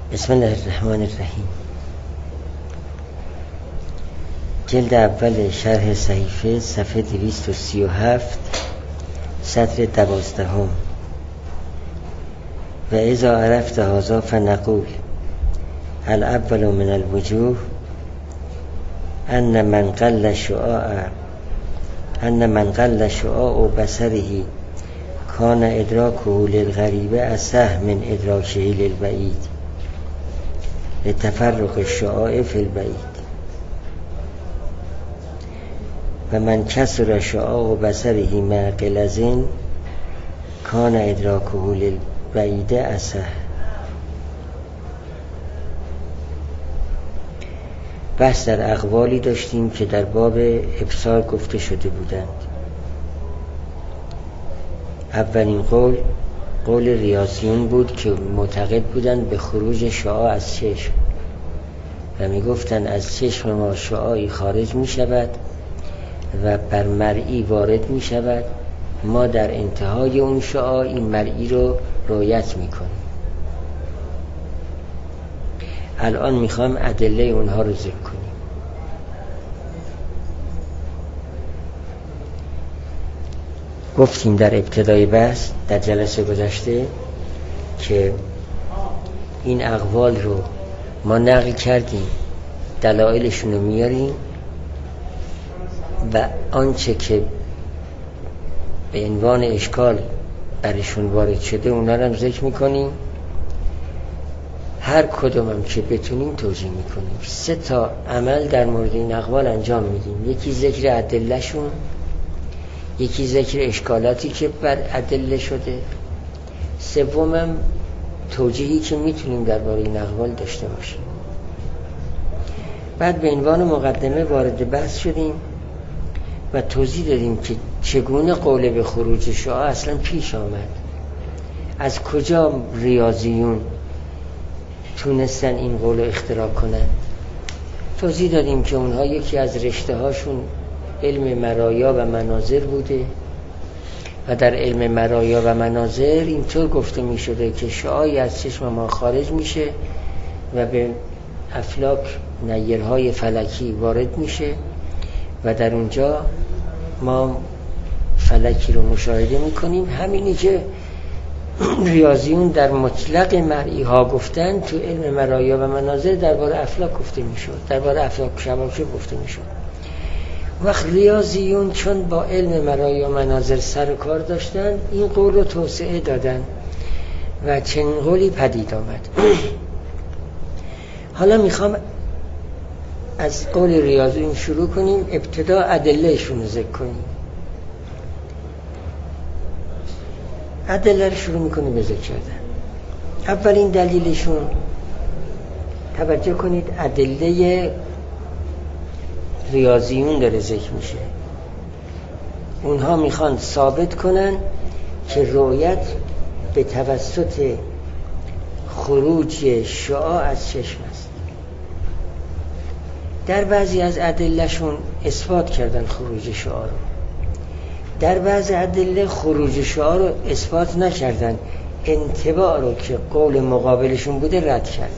بسم الله الرحمن الرحیم. جلد اول شرح صحیفه صفحه 237 سطر 12. و اذا عرفت هذا فنقول الاول من الوجوه ان من قل شعاع بصره کان ادراکه للغریب اصح من ادراکه للبعید لتفرق الشعاع فی البعید. و من کسر شعاع بصره مع غلظ کان ادراکه للبعید اصح. بحث در اقوالی داشتیم که در باب ابصار گفته شده بودند. اولین قول ریاضیون بود که معتقد بودند به خروج شعاع از چشم و می گفتند از چشم ما شعاعی خارج می شود و بر مرئی وارد می شود، ما در انتهای اون شعاع این مرئی رو رؤیت می کنیم. الان می خواهم ادله اونها رو ذکر کنیم. گفتیم در ابتدای بحث در جلسه گذشته که این اقوال رو ما نقل کردیم، دلایلشون رو میاریم و آنچه که به عنوان اشکال برشون وارد شده اونا رو هم ذکر میکنیم، هر کدوم هم که بتونیم توضیح میکنیم. 3 عمل در مورد این اقوال انجام میدیم. یکی ذکر ادلهشون، یکی ذکر اشکالاتی که بر ادله شده، سومم توجیهی که میتونیم درباره این اقوال داشته باشیم. بعد به عنوان مقدمه وارد بحث شدیم و توضیح دادیم که چگونه قول به خروج شعاع اصلا پیش آمد، از کجا ریاضیون تونستن این قول رو اختراع کنن. توضیح دادیم که اونها یکی از رشته هاشون علم مرایا و مناظر بوده و در علم مرایا و مناظر اینطور گفته می شده که شعاعی از چشم ما خارج میشه و به افلاک نیرهای فلکی وارد میشه و در اونجا ما فلکی رو مشاهده میکنیم. همینی که ریاضیون در مطلق مرئی ها گفتن تو علم مرایا و مناظر درباره افلاک گفته میشد، درباره افلاک شباکه گفته میشد. وقت ریاضیون چون با علم مرایا و مناظر سر و کار داشتن، این قول رو توسعه دادن و چنین قولی پدید آمد. حالا میخوام از قول ریاضیون شروع کنیم، ابتدا ادلهشون رو ذکر کنیم. ادله رو شروع میکنیم به ذکر کردن. اولین دلیلشون، توجه کنید، ادله ریاضیون داره ذکر میشه. اونها میخوان ثابت کنن که رؤیت به توسط خروج شعاع از چشم است. در بعضی از ادلهشون اثبات کردن خروج شعاع رو، در بعضی ادله خروج شعاع رو اثبات نکردن، انطباع رو که قول مقابلشون بوده رد کردن.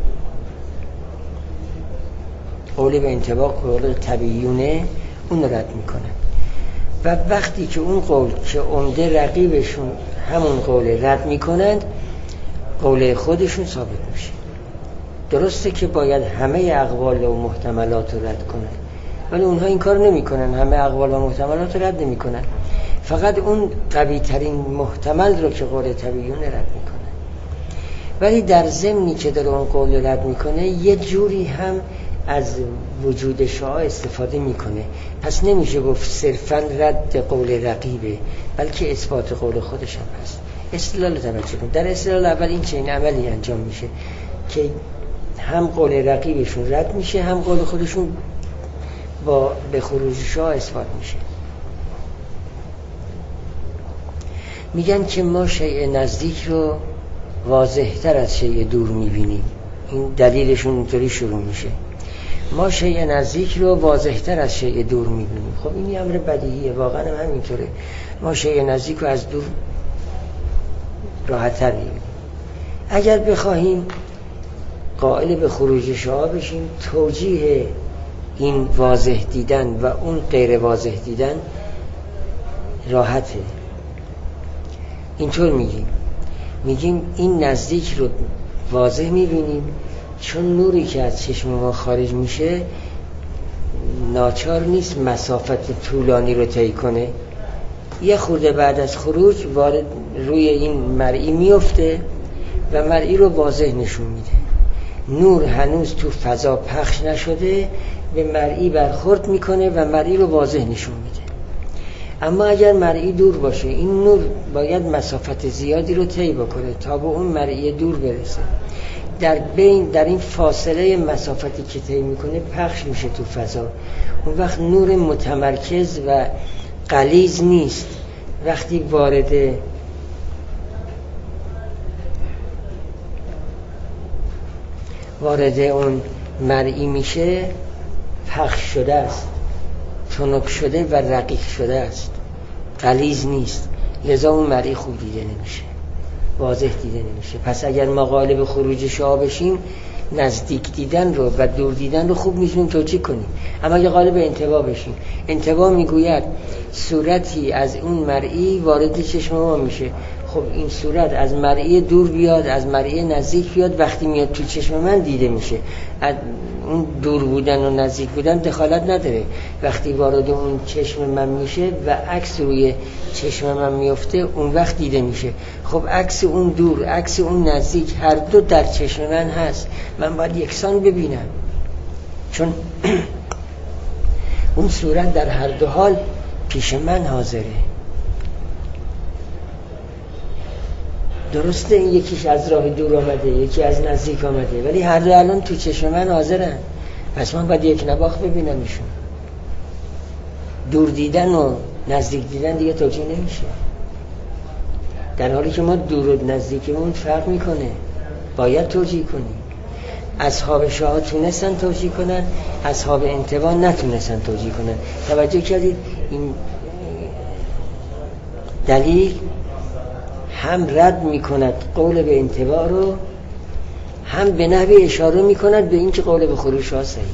قول به انطباع قول طبیعیونه اون رد میکنن و وقتی که اون قول که عمده رقیبشون همون قول رد میکنند، قول خودشون ثابت میشه. درسته که باید همه اقوال و محتملات رو رد کنن، ولی اونها این کار نمیکنن، همه اقوال و محتملات رو رد نمیکنن، فقط اون قوی ترین محتمل رو که قول طبیعیونه رد میکنن. ولی در ضمنی که در اون قول رد میکنه یه جوری هم از وجود شعاع استفاده میکنه. پس نمیشه گفت صرفا رد قول رقیبه، بلکه اثبات قول خودش هم هست. استدلال توجه کن. در استدلال اول این چنین عملی انجام میشه که هم قول رقیبشون رد میشه، هم قول خودشون با به خروج شعاع اثبات میشه. میگن که ما شیء نزدیک رو واضح‌تر از شیء دور میبینیم. این دلیلشون اینطوری شروع میشه، ما شیء نزدیک رو واضح‌تر از شیء دور می‌بینیم. خب این امر بدیهیه، واقعا هم همینطوره. ما شیء نزدیک رو از دور راحت‌تر می‌بینیم. اگر بخواهیم قائل به خروج شعاع بشیم، توجیه این واضح دیدن و اون غیر واضح دیدن راحته. اینطور میگیم این نزدیک رو واضح میبینیم چون نوری که از چشم ما خارج میشه ناچار نیست مسافت طولانی رو طی کنه، یه خورده بعد از خروج وارد روی این مرئی میفته و مرئی رو واضح نشون میده. نور هنوز تو فضا پخش نشده، به مرئی برخورد میکنه و مرئی رو واضح نشون میده. اما اگر مرئی دور باشه این نور باید مسافت زیادی رو طی بکنه تا به اون مرئی دور برسه. در این فاصله مسافتی که طی میکنه پخش میشه تو فضا. اون وقت نور متمرکز و غلیظ نیست. وقتی وارد اون مرئی میشه پخش شده است، تنک شده و رقیق شده است، غلیظ نیست. لذا اون مرئی خوب دیده نمیشه، واضح دیده نمیشه. پس اگر ما قائل به خروج شعاع بشیم نزدیک دیدن رو و دور دیدن رو خوب میتونیم توجیه کنیم. اما اگر قائل به انطباع بشیم، انطباع میگوید صورتی از اون مرئی وارد چشم ما میشه. خب این صورت از مرئی دور بیاد از مرئی نزدیک بیاد، وقتی میاد تو چشم من دیده میشه. اون دور بودن و نزدیک بودن دخالت نداره. وقتی وارد اون چشم من میشه و عکس روی چشم من میفته اون وقت دیده میشه. خب عکس اون دور عکس اون نزدیک هر دو در چشم من هست، من باید یکسان ببینم چون اون صورت در هر دو حال پیش من حاضره. درسته این یکیش از راه دور آمده یکی از نزدیک آمده، ولی هر دو الان تو چشم من حاضرن. پس من باید یک نواخت ببینم ایشون. دور دیدن و نزدیک دیدن دیگه توجیه نمیشه، در حالی که ما دور و نزدیکمون فرق میکنه، باید توجیه کنیم. اصحاب شعاع تونستن توجیه کنن، اصحاب انطباع نتونستن توجیه کنن. توجه کردید این دلیل هم رد میکند قول به انطباع رو، هم به نحوی اشاره میکند به این که قول به خروج شعاع صحیحه.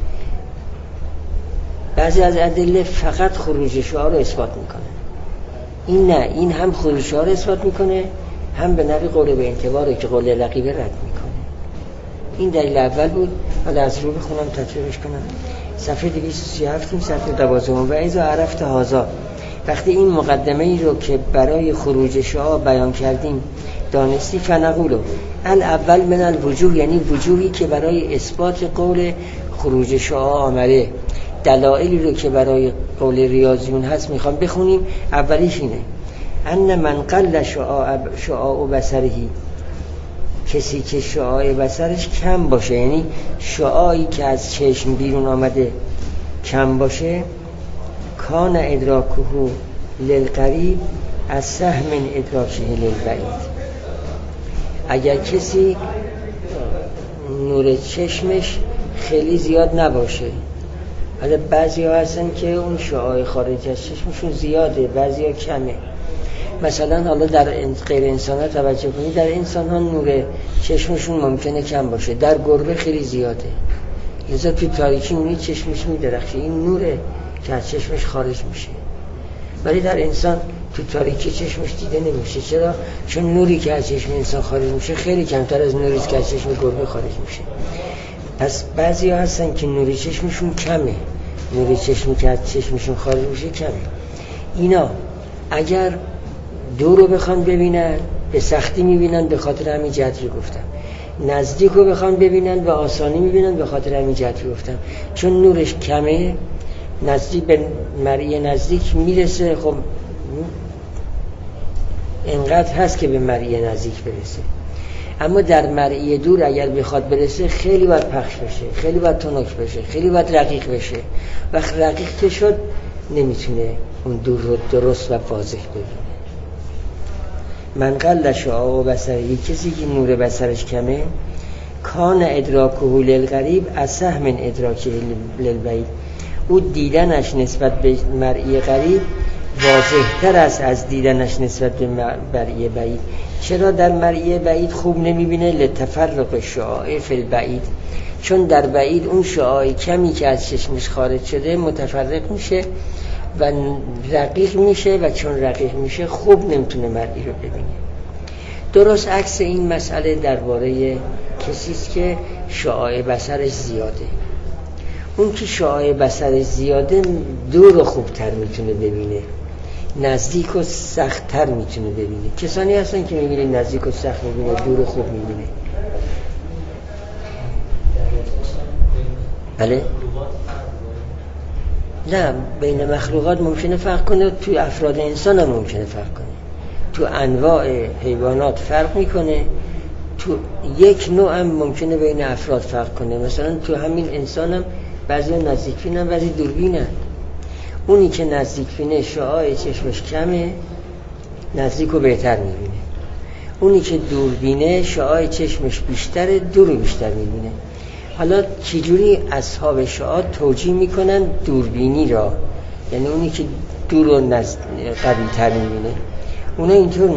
بعضی از ادله فقط خروج شعاع رو اثبات میکنه، این نه، این هم خروج شعاع رو اثبات میکنه هم به نحوی قول به انطباع رو که قول لقیبه رد میکنه. این دلیل اول بود. حالا از رو بخونم تطبیقش کنم. صفحه 237 صفحه 12. و اذا عرفت هذا، وقتی این مقدمه ای رو که برای خروج شعاع بیان کردیم دانستی، فنقولو الاول من الوجوه، یعنی وجوهی که برای اثبات قول خروج شعاع آمده، دلایلی رو که برای قول ریاضیون هست میخوام بخونیم. اولیش اینه ان من قل شعاع بصرهی، کسی که شعاع بصرش کم باشه، یعنی شعاعی که از چشم بیرون آمده کم باشه، کان ادراکه للقریب از سهم ادراکه للبعید. اگر کسی نور چشمش خیلی زیاد نباشه، حالا بعضی ها هستن که اون شعاع خارج از چشمشون زیاده، بعضی ها کمه. مثلا حالا در غیر انسان ها توجه کنید، در انسان ها نور چشمشون ممکنه کم باشه، در گربه خیلی زیاده، لذا توی تاریکی میبینید چشمش میدرخشه، این نوره که از چشمش خارج میشه. ولی در انسان تو تاریکی چشمش دیده نمیشه. چرا؟ چون نوری که از چشم انسان خارج میشه خیلی کمتر از نوری که از چشم گربه خارج میشه. پس بعضی ها هستن که نوری چشمشون کمه، نوری چشمی که از چشمشون خارج میشه کمه. اینا اگر دور رو بخوان ببینن به سختی میبینن، به خاطر همین جهت رو گفتم. نزدیک رو بخوان ببینن به آسانی میبینن، به خاطر همین جهت رو گفتم. چون نورش کمه، نزدیک به مرئی نزدیک میرسه، خب انقدر هست که به مرئی نزدیک برسه. اما در مرئی دور اگر بخواد برسه خیلی باید پخش بشه، خیلی باید تنک بشه، خیلی باید رقیق بشه. وقت رقیق که شد نمیتونه اون دور رو درست و واضح ببینه. من قل شعاع بصری، کسی که نور بصرش کمه، کان ادراکه للقریب از سهم ادراکه للبعید، او دیدنش نسبت به مرئی قریب واضح‌تر است از دیدنش نسبت به مرئی بعید. چرا در مرئی بعید خوب نمیبینه؟ لتفرق شعاع فی البعید، چون در بعید اون شعاع کمی که از چشمش خارج شده متفرق میشه و رقیق میشه و چون رقیق میشه خوب نمیتونه مرئی رو ببینه. درست عکس این مسئله درباره کسی است که شعاع بصرش زیاده. اون که شعاع بصرش زیاده دور رو خوبتر میتونه ببینه، نزدیک و سخت‌تر میتونه ببینه. کسانی هستن که میبینه نزدیک و سخت میبینه، دور و خوب میبینه. بله؟ نه، بین مخلوقات ممکنه فرق کنه، تو افراد انسان هم ممکنه فرق کنه، تو انواع حیوانات فرق میکنه، تو یک نوع هم ممکنه بین افراد فرق کنه. مثلا تو همین انسان هم بعضی نزدیکبینن بعضی دوربینن. اونی که نزدیکبینه شعاع چشمش کمه، نزدیک رو بهتر میبینه. اونی که دوربینه شعاع چشمش بیشتره، دور رو بیشتر میبینه. حالا چجوری اصحاب شعاع توجیه میکنن دوربینی را؟ یعنی اونی که دور رو قوی تر میبینه. اونا اینطور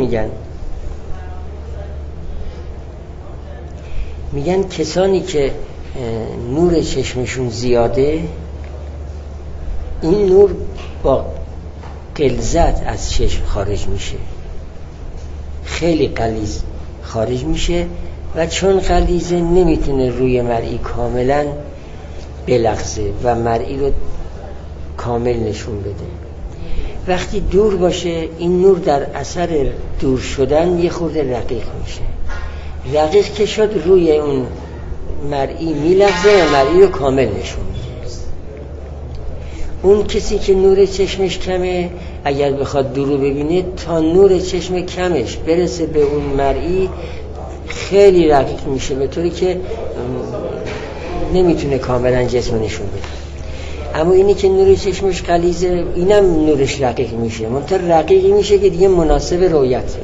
میگن کسانی که نور چشمشون زیاده، این نور با غلظت از چشم خارج میشه، خیلی غلیظ خارج میشه و چون غلیظه نمیتونه روی مرئی کاملا بلغزه و مرئی رو کامل نشون بده. وقتی دور باشه این نور در اثر دور شدن یه خورده رقیق میشه. رقیق که شد روی اون مرئی میلغزه و مرئی رو کامل نشون میده. اون کسی که نور چشمش کمه اگر بخواد دور رو ببینه تا نور چشم کمش برسه به اون مرئی خیلی رقیق میشه، به طوری که نمیتونه کاملا جسم نشون بده. اما اینی که نور چشمش غلیظه اینم نورش رقیق میشه، منتها رقیقی میشه که دیگه مناسب رؤیته.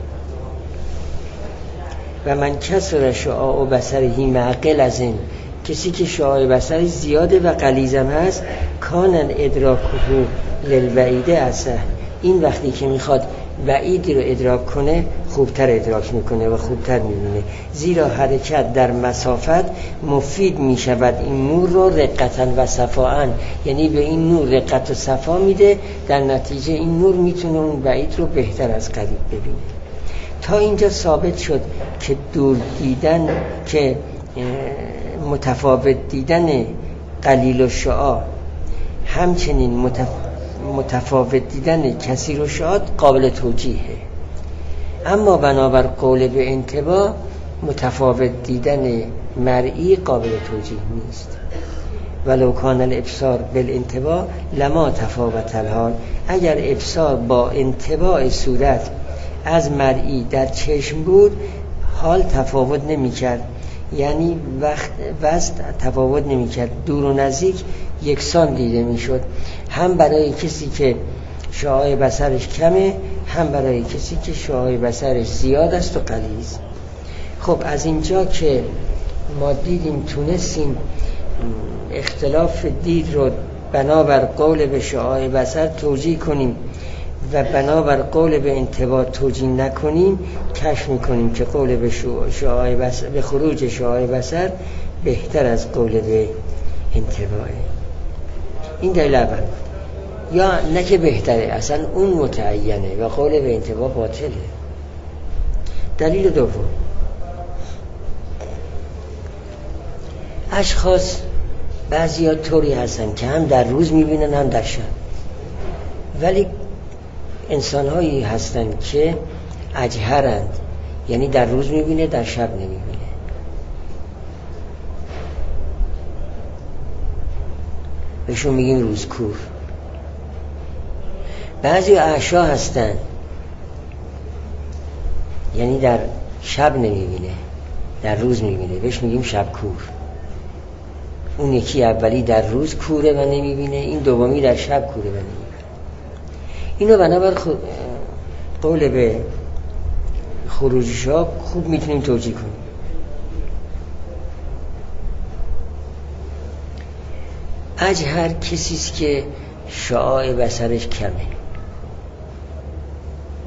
و من کسر شعاع و بصری معقل از این، کسی که شعاع بصری زیاده و غلیظم هست، کانن ادراکه للبعید اسه، این وقتی که میخواد بعیدی رو ادراک کنه خوبتر ادراک میکنه و خوبتر میبینه، زیرا حرکت در مسافت مفید میشود این نور رو رقتاً و صفاءً، یعنی به این نور رقت و صفا میده، در نتیجه این نور میتونه اون بعید رو بهتر از قریب ببینه. تا اینجا ثابت شد که دور دیدن، که متفاوت دیدن قلیل الشعاع همچنین متفاوت دیدن کثیر الشعاع قابل توجیهه. اما بنابر قول به انتباه متفاوت دیدن مرئی قابل توجیه نیست. ولو کان الابصار بالانتباه لما تفاوت الحال، اگر ابصار با انتباه صورت از مرئی در چشم بود حال تفاوت نمی کرد، یعنی وقت تفاوت نمی کرد، دور و نزدیک یکسان دیده می شد، هم برای کسی که شعاع بصرش کمه هم برای کسی که شعاع بصرش زیاد است و غلیظ. خب از اینجا که ما دیدیم تونستیم اختلاف دید رو بنابر قول به شعاع بصر توجیه کنیم و بنابر قول به انتباه توجیه نکنیم، کشف میکنیم که قول به شعاع بصر، به خروج شعاع بصر بهتر از قول به انتباهه. این دلیل اول. یا نه که بهتره، اصلا اون متعینه و قول به انتباه باطله. دلیل دوم، اشخاص بعضیا طوری هستن که هم در روز میبینن هم در شب، ولی انسان‌هایی هستن که اجهرند، یعنی در روز میبینه در شب نمیبینه. بهشون میگیم روزکور. بعضی اعشا هستن یعنی در شب نمیبینه در روز میبینه، بهش میگیم شبکور. اون یکی اولی در روز کوره و نمیبینه، این دومی در شب کوره و نمیبینه. اینو بنابر قول به خروج شعاع خوب میتونیم توجیه کنیم. اجهر کسیست که شعاع بصرش کمه،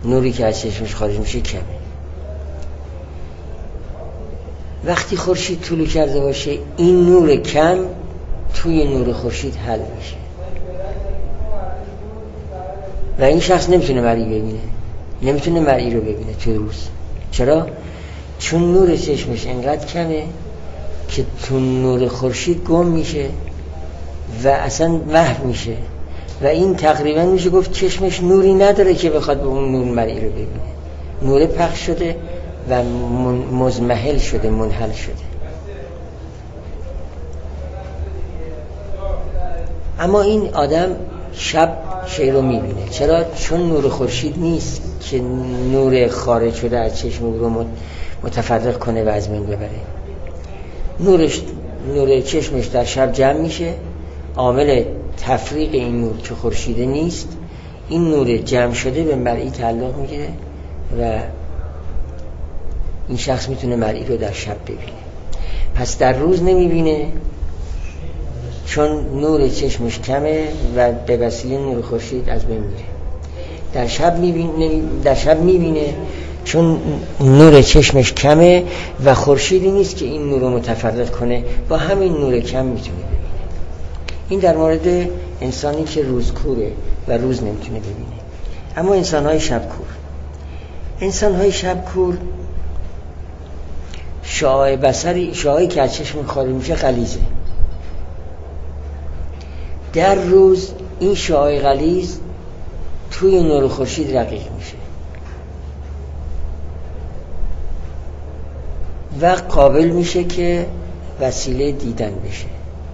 نوری که از چشمش خارج میشه کمه. وقتی خورشید طلوع کرده باشه این نور کم توی نور خورشید حل میشه و این شخص نمیتونه مرئی ببینه، نمیتونه مرئی رو ببینه تو روز. چرا؟ چون نور چشمش انقدر کمه که تو نور خورشید گم میشه و اصلا محو میشه و این تقریبا میشه گفت چشمش نوری نداره که بخواد به اون نور مرئی رو ببینه. نور پخش شده و مزمحل شده، منحل شده. اما این آدم شب شی رو میبینه. چرا؟ چون نور خورشید نیست که نور خارج شده از چشم رو متفرق کنه و از بین ببره. نور چشمش در شب جمع میشه، عامل تفریق این نور که خورشیده نیست، این نور جمع شده به مرئی تعلق میگیره و این شخص میتونه مرئی رو در شب ببینه. پس در روز نمیبینه چون نور چشمش کمه و به وسیله نور خورشید از بین میره. در شب میبینه چون نور چشمش کمه و خورشیدی نیست که این نور رو متفرق کنه، با همین نور کم میتونه ببینه. این در مورد انسانی که روزکوره و روز نمیتونه ببینه. اما انسان‌های شبکور شعاع بصری، شعاعی که از چشم خارج میشه غلیظه. در روز این شعاع غلیظ توی نور خورشید رقیق میشه و قابل میشه که وسیله دیدن بشه.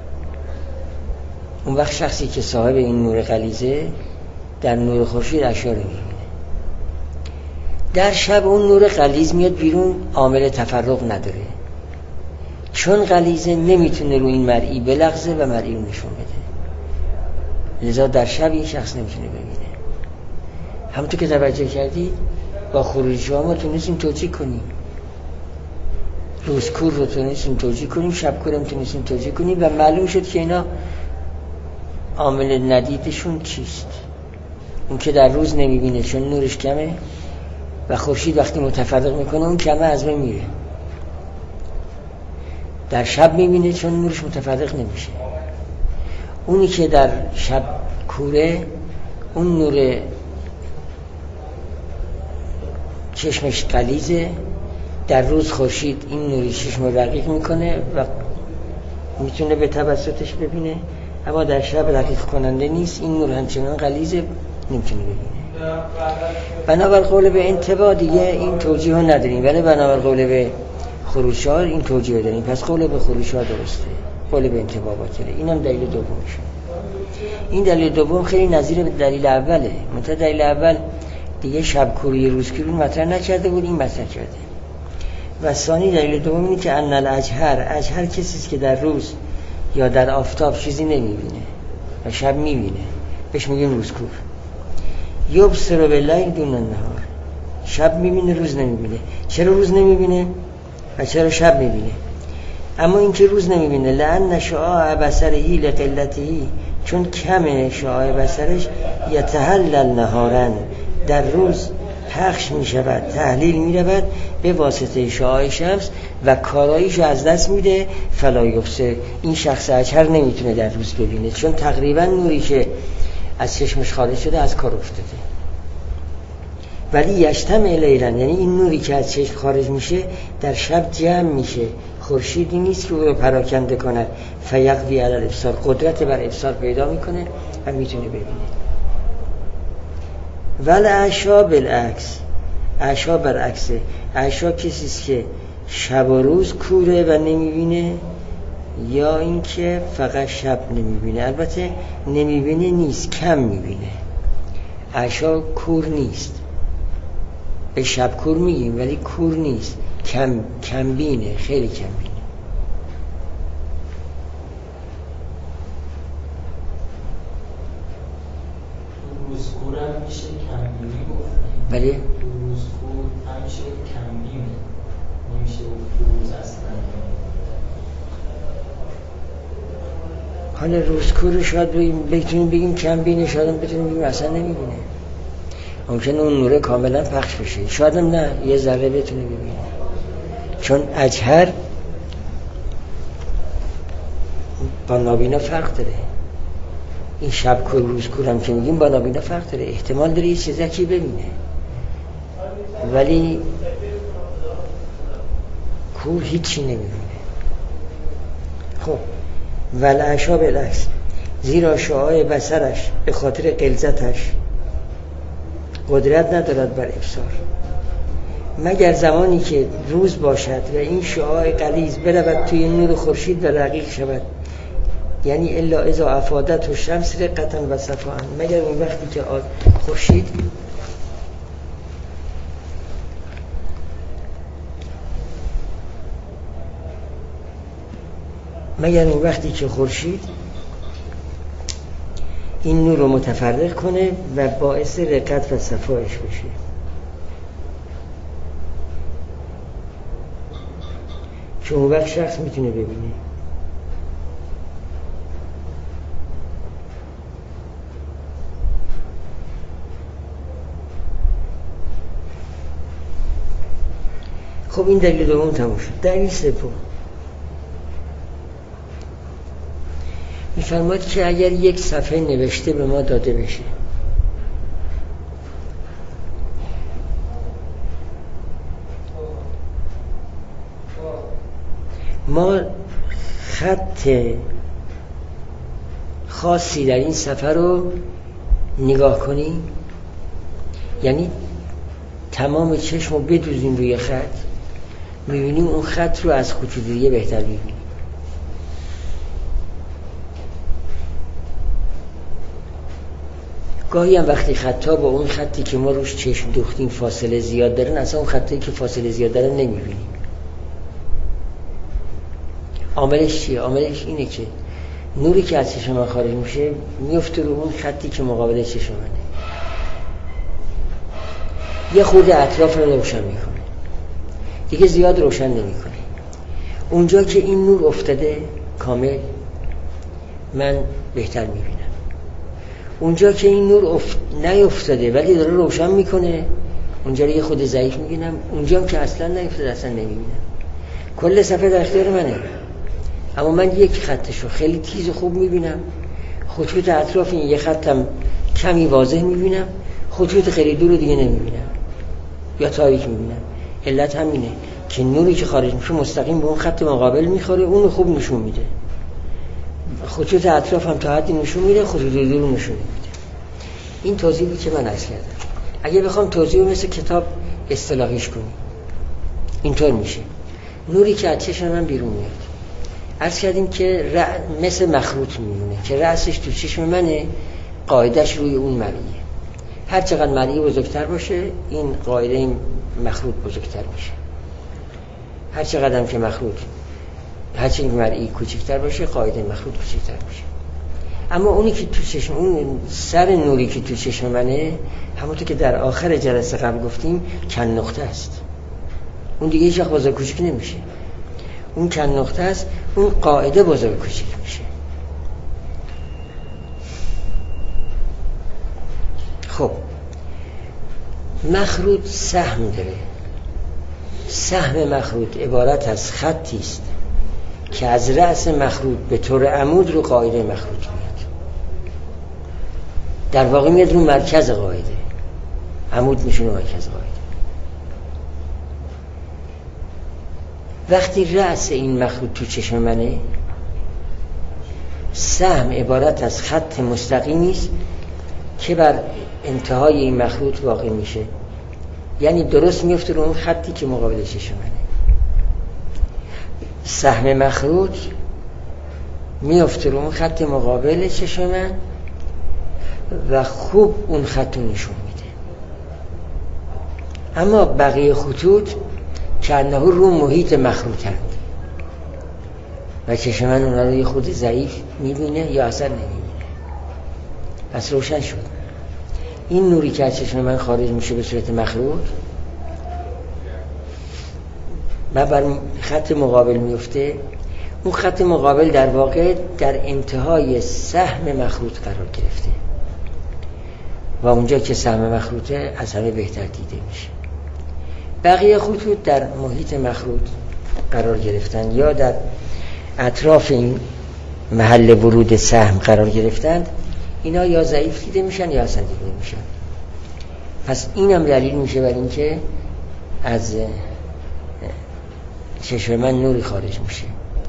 اون وقت شخصی که صاحب این نور غلیظه در نور خورشید اشیا رو میبینه. در شب اون نور غلیظ میاد بیرون، عامل تفرق نداره، چون غلیظه نمیتونه روی این مرئی بلغزه و مرئی رو نشون بده، لذا در شب این شخص نمیتونه ببینه. همونطور که توجه کردید با خروج شما ما تونستیم توجیه کنیم، روزکور رو تونستیم توجیه کنیم، شبکور رو تونستیم توجیه کنیم و معلوم شد که اینا عامل ندیدشون چیست. اون که در روز نمیبینه چون نورش کمه و خورشید وقتی متفرق میکنه اون کمه از بین میره. در شب میبینه چون نورش متفرق نمیشه. اونی که در شب کوره اون نور چشمش غلیظه، در روز خورشید این نوری چشم رو رقیق میکنه و میتونه به توسطش ببینه، اما در شب رقیق کننده نیست، این نور همچنان غلیظه، نمیتونه ببینه. بنابر قول به انتباه دیگه این توجیه رو نداریم، ولی بنابر قول به خروشار این توجیه رو داریم. پس قول به خروشار درسته، قول به انتباه باطله. این هم دلیل دومشه. این دلیل دوم خیلی نظیر به دلیل اوله، منتها دلیل اول دیگه شب کوری روز کوری مطرح نکرده بود، این مطرح کرده. و ثانی دلیل دوم اینه که ان الاجهر کسی است که در روز یا در آفتاب چیزی نمیبینه و شب میبینه، بهش میگیم روزکور. یبصر باللیل دون النهار، شب میبینه روز نمیبینه. چرا روز نمیبینه و چرا شب میبینه؟ اما این که روز نمیبینه لأن شعاع بصره لقلته، چون کم شعاع بصرش یتحلل نهارا، در روز پخش میشود، تحلیل میرود به واسطه شعاع شمس و کاراییشو از دست میده. فلا یبصر، این شخص اجهر نمیتونه در روز ببینه، چون تقریبا نوری که از چشمش خارج شده از کار افتاده. ولی یجتمع لیلا، یعنی این نوری که از چشم خارج میشه در شب جمع میشه، خورشیدی نیست که او رو پراکنده کنه، فیقوی علی الابصار، قدرت بر ابصار پیدا میکنه و میتونه ببینه. ول اعشا بالعکس، اعشا برعکسه. اعشا کسی است که شب و روز کوره و نمیبینه، یا اینکه فقط شب نمیبینه. البته نمیبینه نیست، کم میبینه. اعشا کور نیست، به شب کور میگیم ولی کور نیست، کم بینه، خیلی کم بینه. روزکور هم میشه کمبینی گفت، بله؟ روزکور هم میشه کمبینی، نمیشه روز اصلا. حالا روزکور رو شاید بتونیم بگیم کم بینه، شاید بتونیم بگیم اصلا نمیبینه. ممکنه اون نوره کاملا پخش بشه، شاید هم نه، یه ذره بتونه ببینه، چون اجهر با نابینا فرق داره. این شب کور روز کورم که میگیم با نابینا فرق داره، احتمال داره یه چیزکی ببینه، ولی کور هیچی نمیبینه. خب ولعشا بالعکس، زیرا شعاع بصرش به خاطر غلظتش قدرت ندارد بر ابصار، مگر زمانی که روز باشد و این شعاع غلیظ برود توی نور خورشید و رقیق شود، یعنی الا اذا افادت و شمس رقتا و صفا، مگر اون وقتی که خورشید این نور رو متفرق کنه و باعث رقت و صفایش بشه. چون اون وقت شخص میتونه ببینه. خب این دلیل دوم تموم شد. دلیل سوم میفرماید که اگر یک صفحه نوشته به ما داده بشه، ما خط خاصی در این صفحه رو نگاه کنیم، یعنی تمام چشم رو بدوزیم روی خط، میبینیم اون خط رو از خطوط دیگه بهتر میبینیم. گاهی هم وقتی خطا با اون خطی که ما روش چشم دوختیم فاصله زیاد دارن، اصلا اون خطی که فاصله زیاد دارن نمیبینیم. عاملش چیه؟ عاملش اینه که نوری که از چشم من خارج میشه میفته رو اون خطی که مقابل چشم منه، یه خورده اطراف رو روشن میکنه، دیگه زیاد روشن نمیکنه. اونجا که این نور افتاده کامل من بهتر میبینم، اونجا که این نور نیفتاده ولی داره روشن میکنه اونجا رو یه خود ضعیف میبینم، اونجا هم که اصلا نیفتاده اصلا نمیبینم. کل صفحه در اختیار منه، اما من یک خطشو خیلی تیز و خوب میبینم، خطوط اطراف این یه خطم کمی واضح میبینم، خطوط خیلی دور دیگه نمیبینم یا تاریک میبینم. علت همینه که نوری که خارج میشه مستقیم به اون خط مقابل میخوره، اونو خوب نشون میده، خطوط اطراف هم تا حدی نشون میده، خطوط دور نشون میده. این توضیحی که من عرض کردم. اگه بخوام توضیح رو مثل کتاب اصطلاحیش کنیم اینطور میشه: نوری که از چشم من بیرون میاد، عرض کردیم که مثل مخروط میمونه که رأسش تو چشم منه، قاعدش روی اون مرئیه. هر چقدر مرئی بزرگتر باشه این قاعده این مخروط بزرگتر میشه، هر چقدر هم که مخروط هرچی مرئی کوچکتر باشه قاعده مخروط کوچکتر میشه. اما اونی که تو چشم، اون سر نوری که تو چشم منه، همونطور که در آخر جلسه قبل گفتیم کن نقطه است، اون دیگه هیچ وقت بزرگ کوچک نمیشه، اون کن نقطه است، اون قاعده بزرگ کوچک میشه. خب مخروط سهم داره. سهم مخروط عبارت از خطی است که از رأس مخروط به طور عمود رو قاعده مخروط میاد، در واقع میاد رو مرکز قاعده، عمود میشه رو مرکز قاعده. وقتی رأس این مخروط تو چشم منه، سهم عبارت از خط مستقیمی است که بر انتهای این مخروط واقع میشه، یعنی درست میفته رو اون خطی که مقابل چشم منه. سهم مخروط میفته رو اون خط مقابل چشم من و خوب اون خط رو نشون میده. اما بقیه خطوط کنه رو محیط مخروطند و چشم من اونا رو یه خود ضعیف میبینه یا اصلا نمیبینه. پس روشن شد این نوری که از چشم من خارج میشه به صورت مخروط و بر خط مقابل میفته، اون خط مقابل در واقع در انتهای سهم مخروط قرار گرفته. و اونجا که سهم مخروطه از همه بهتر دیده میشه. بقیه خطوط در محیط مخروط قرار گرفتن یا در اطراف این محل ورود سهم قرار گرفتن، اینا یا ضعیف دیده میشن یا اصلا دیده نمیشن. پس اینم دلیل میشه بر این که از چشم من نوری خارج میشه.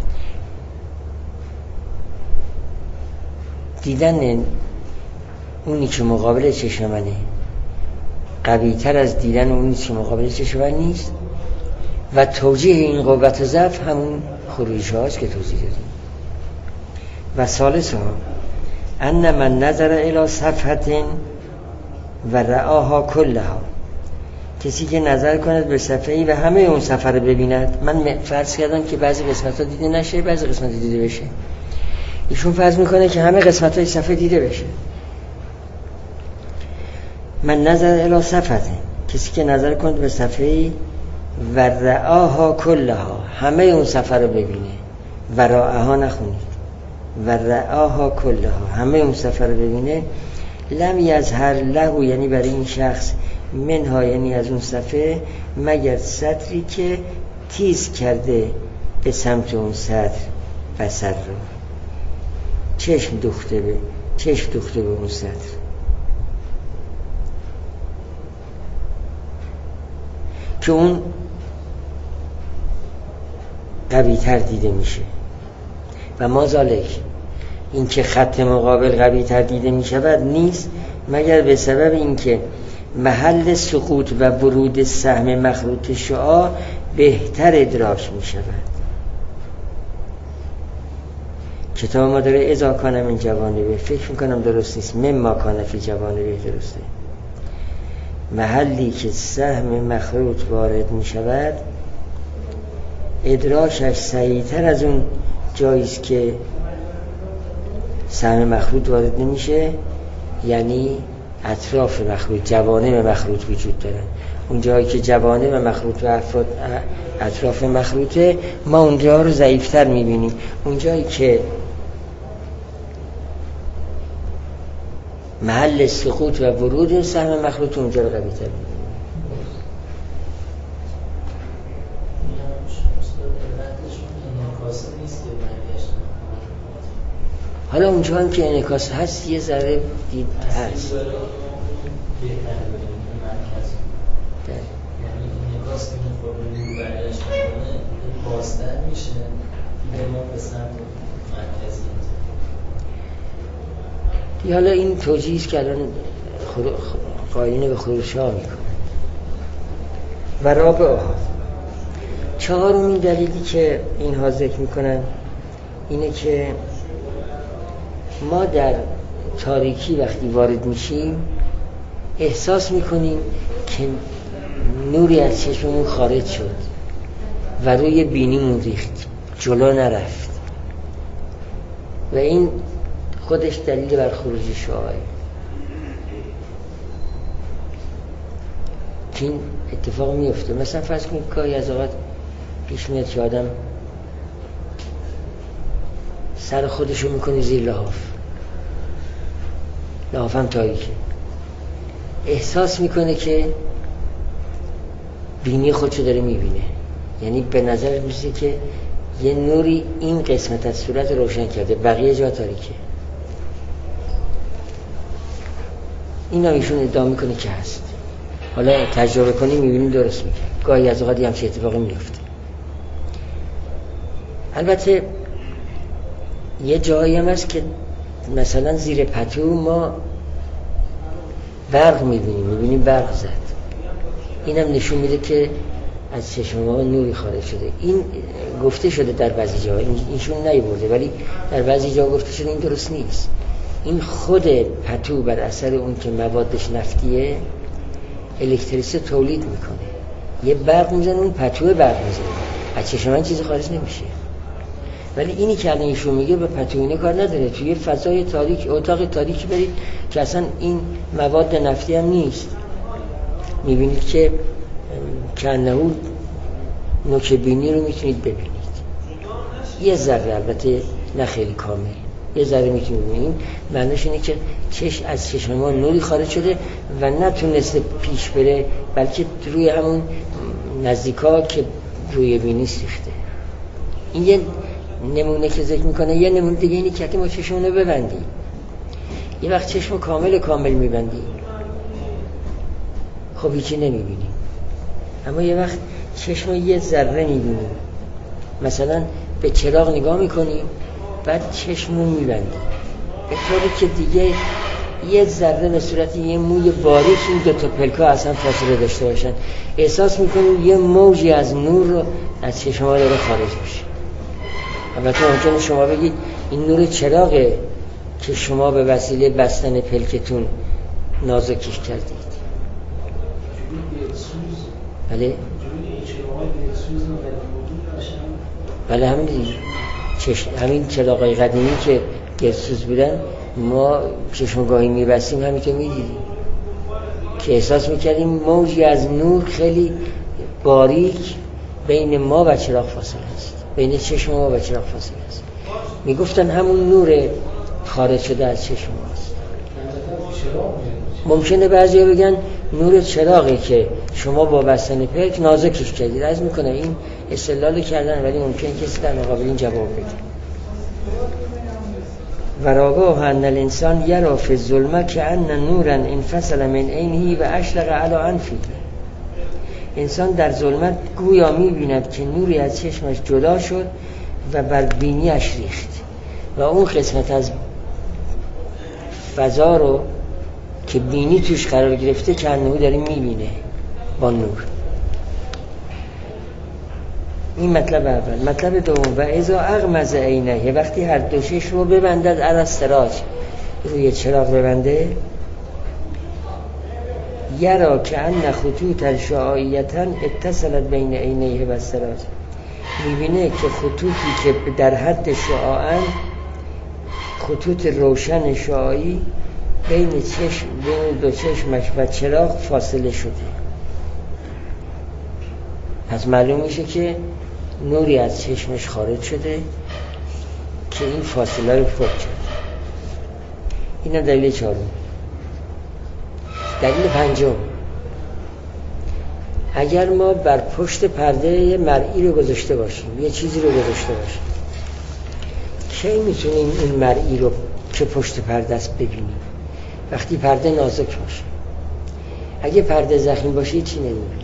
دیدن اونی که مقابل چشم منه قوی تر از دیدن اونی که مقابل چشم من نیست و توجیه این قوت و ضعف همون خروجی هاست که توضیح دادیم. و ثالثها ان من نظر الی صفحة و رآها کلها، کسی که نظر کند به صفحه‌ای و همه اون صفحه رو ببیند. من فرض کردم که بعضی قسمت‌ها دیده نشه، بعضی قسمت‌ها دیده بشه. ایشون فرض میکنه که همه قسمت‌های صفحه دیده بشه. من نظر الی صفحة، کسی که نظر کند به صفحه‌ای و رآها کلها، همه اون صفحه رو ببینه. و رآها نخونید، و رآها کلها، همه اون صفحه رو ببینه. لم یظهر له، یعنی برای این شخص، منها یعنی از اون صفحه، مگر سطری که تیز کرده به سمت اون سطر بصر رو، چشم دوخته به اون سطر. که اون قوی تر دیده میشه. و ما ذالک، این که خط مقابل قوی تر دیده میشود نیست مگر به سبب اینکه محل سقوط و ورود سهم مخروط شعاع بهتر ادراک میشود. کتاب ما داره اذا کان من جوانبه، فکر میکنم درست نیست، مما کان فی جوانبه درسته. محلی که سهم مخروط وارد میشود ادراکش سریعتر از اون جاییست که سهم مخروط وارد نمیشه، یعنی اطراف مخروط، جوانب مخروط وجود دارن. اون جایی که جوانب مخروط و اطراف مخروطه، ما اونجا رو ضعیفتر میبینیم. اون جایی که محل سقوط و ورود سهم مخروط، اونجا رو قوی تر میبینیم. حالا اونجا هم که انعکاس هست یه ذره دید هست. یعنی انعکاس که نور برگشت میکنه بازتر میشه، ما به سمت مرکزی. حالا این توجیهی است که الان قائلین به خروج ها میکنه. و رابعها، چهارمین دلیلی که اینها ذکر میکنن اینه که ما در تاریکی وقتی وارد میشیم احساس میکنیم که نوری از چشممون خارج شد و روی بینیمون ریخت، جلو نرفت و این خودش دلیل بر خروج شعاعه. که این اتفاق میفته. مثلا فرض کنید گاهی از اوقات پیش میاد که آدم سر خودشو میکنه زیر لحاف هم تاریکه، احساس میکنه که بینی خودشو داره میبینه، یعنی به نظر میرسه که یه نوری این قسمت از صورت روشن کرده، بقیه جا تاریکه. این ایشون ادعا میکنه که هست. حالا تجربه کنی میبینیم درست میگه. گاهی از اوقات همچین اتفاقی میفته. البته یه جایی هم هست که مثلا زیر پتو ما برق میبینیم برق زد، اینم نشون میده که از چشم ما نوری خارج شده. این گفته شده در بعضی جاها، اینشون نیورده، ولی در بعضی جاها گفته شده این درست نیست. این خود پتو بر اثر اون که موادش نفتیه الکتریسیته تولید میکنه، یه برق میزنه، اون پتو برق میزنه، از چشم من چیزی خارج نمیشه. ولی اینی که الان ایشون میگه به پتوینه کار نداره. توی فضای تاریک، اتاق تاریکی برید که اصلا این مواد نفتی هم نیست، میبینید که کنهو نوک بینی رو میتونید ببینید، یه ذره، البته نه خیلی کامل. یه ذره میتونیم ببینیم. معنیش اینه که از چشم ما نوری خارج شده و نتونسته پیش بره، بلکه روی همون نزدیکا که روی بینی سیخته. این یه نمونه که ذکر میکنه. یه نمونه دیگه اینه که ما چشمونو ببندیم، یه وقت چشمو کامل میبندیم، خب هیچی نمیبینیم. اما یه وقت چشمو یه ذره میبینیم، مثلا به چراغ نگاه میکنیم بعد چشمو میبندیم به طوری که دیگه یه ذره به صورت یه موی باریک این دو تا پلکا اصلا فاصله داشته باشن. احساس میکنیم یه موجی از نور رو از چشم ما داره خارج میشه. البته ممکنه شما بگید این نور چراغه که شما به وسیله بستن پلکتون نازکیش کردید. بله؟ بله همین چراغای قدیمی که گلسوز بودن ما چشمگاهی میبستیم همینطور میدیدیم که احساس میکردیم موجی از نور خیلی باریک بین ما و چراغ فاصله است، بین چشم ما و چراغ فاصله است. میگفتن همون نور خارج شده از چشم ماست. ممکنه بعضی بگن نور چراغی که شما با بستن پلک نازکش کردید. عرض میکنه این استدلال کردن، ولی ممکنه کسی در مقابل این جواب بده. وراغاه ان الانسان یرا فی الظلمه کأن نورا انفصل من عینه و اشرق علی انفه. انسان در ظلمت گویا میبیند که نوری از چشمش جدا شد و بر بینیش ریخت و اون قسمت از فضا رو که بینی توش قرار گرفته که انهو داره میبینه با نور. این مطلب اول. مطلب دوم و اذا اغمض عینه، وقتی هر دو چشم رو ببندد علی السراج، روی چراغ ببنده، یرا کأن خطوط شعاعیتا اتصلت بین عینه و السراج، میبینه که خطوطی که در حد شعاعن، خطوط روشن شعاعی بین دو چشمش و چراغ فاصله شده. پس معلوم میشه که نوری از چشمش خارج شده که این فاصله رو فوت شد. اینم دلیل چهارم. دلیل پنجم، اگر ما بر پشت پرده مرئی رو گذاشته باشیم، یه چیزی رو گذاشته باشیم، کی میتونیم این مرئی رو که پشت پرده است ببینیم؟ وقتی پرده نازک باشه. اگه پرده ضخیم باشه چی نمیبینیم.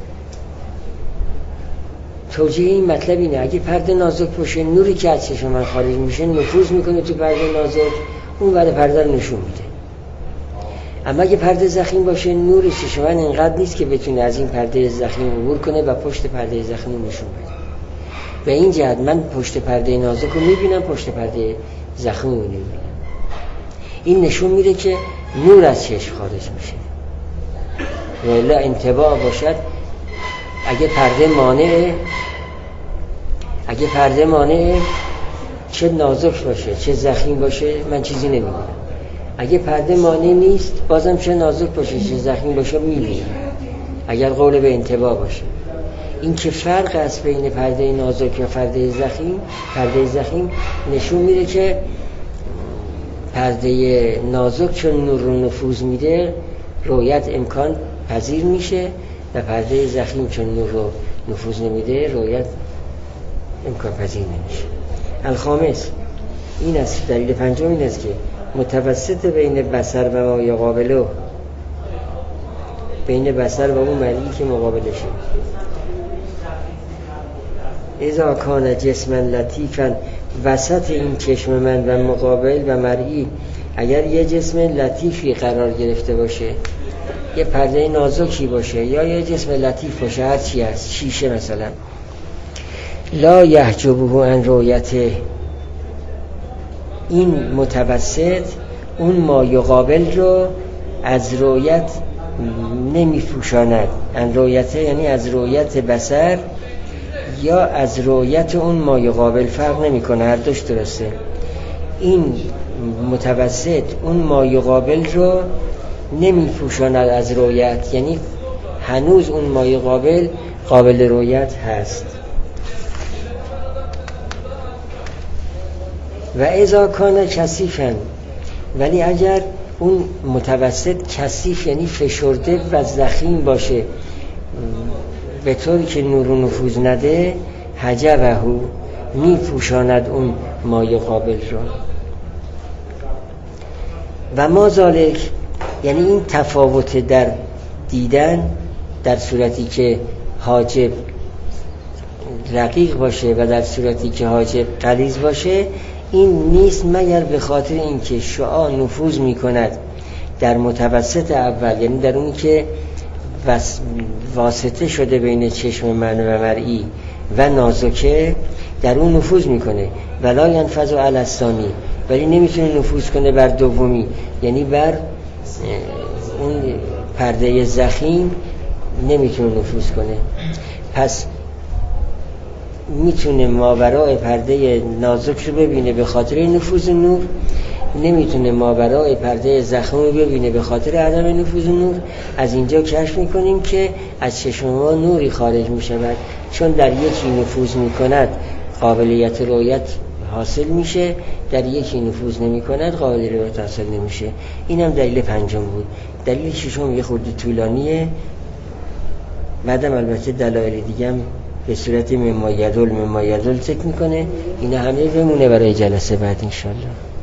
توجیه این مطلب اینه اگه پرده نازک باشه، نوری که از چشم من خارج میشه نفوذ میکنه تو پرده نازک، اون ور پرده رو نشون میده. اما اگه پرده ضخیم باشه، نور چشم من اینقدر نیست که بتونه از این پرده ضخیم عبور کنه و پشت پرده ضخیم رو نشون بده. به این جهت من پشت پرده نازک رو میبینم، پشت پرده ضخیم رو نمیبینم. این نشون میده که نور از چشم خارج میشه. ولی انتباه باشد، اگه پرده مانعه چه نازک باشه چه ضخیم باشه من چیزی نمیبینم. اگه پرده مانع نیست بازم چه نازک باشه چه ضخیم باشه میبینم، اگر قول به انتباه باشه. این که فرق است بین پرده نازک یا پرده ضخیم نشون میده که پرده نازک چون نور رو نفوذ میده رؤیت امکان پذیر میشه و پرده ضخیم چون نور رو نفوذ نمیده رؤیت امکان پذیر نمیشه. الخامس، این است دلیل پنجم این است که متوسط بین بصر و ما یقابله، بین بصر و اون مرئی که مقابلشه، اذا کان جسما لطیفا، وسط این چشم من و مقابل و مرئی اگر یه جسم لطیفی قرار گرفته باشه، یه پرده نازکی باشه یا یه جسم لطیف باشه، هر چی هست، شیشه مثلا، لا یحجبه عن رؤیته، این متوسط اون ما یقابل رو از رؤیت نمی پوشاند. عن رؤیته یعنی از رؤیت بصر یا از رؤیت اون ما یقابل، فرق نمی کنه، هر دوش درسته. این متوسط اون ما یقابل رو نمی پوشاند از رؤیت، یعنی هنوز اون ما یقابل قابل رؤیت هست. و اذا کان کثیفا، ولی اگر اون متوسط کثیف یعنی فشرده و ضخیم باشه به طوری که نور و نفوذ نده، حجبه، می پوشاند اون مایع قابل را. و ما ذالک، یعنی این تفاوت در دیدن در صورتی که حاجب رقیق باشه و در صورتی که حاجب غلیظ باشه، این نیست مگر به خاطر اینکه شعاع نفوذ میکند در متوسط اول، یعنی در اونی که واسطه شده بین چشم من و مرئی و نازکه، در اون نفوذ میکنه. ولا ینفذ علی الثانی، ولی نمیتونه نفوذ کنه بر دومی، یعنی بر اون پرده ضخیم نمیتونه نفوذ کنه. پس میتونه ماورای پرده نازک رو ببینه به خاطر نفوذ نور، نمیتونه ماورای پرده ضخیم رو ببینه به خاطر عدم نفوذ نور. از اینجا کشف میکنیم که از چشم ما نوری خارج میشود، چون در یکی نفوذ میکند قابلیت رؤیت حاصل میشه، در یکی نفوذ نمیکند قابلیت رؤیت حاصل نمیشه. اینم دلیل پنجم بود. دلیل ششم یه خورده طولانیه، بعدم البته دلایل دیگه هم به صورت مما یدل ذکر میکنه. اینا همه بمونه برای جلسه بعد انشالله.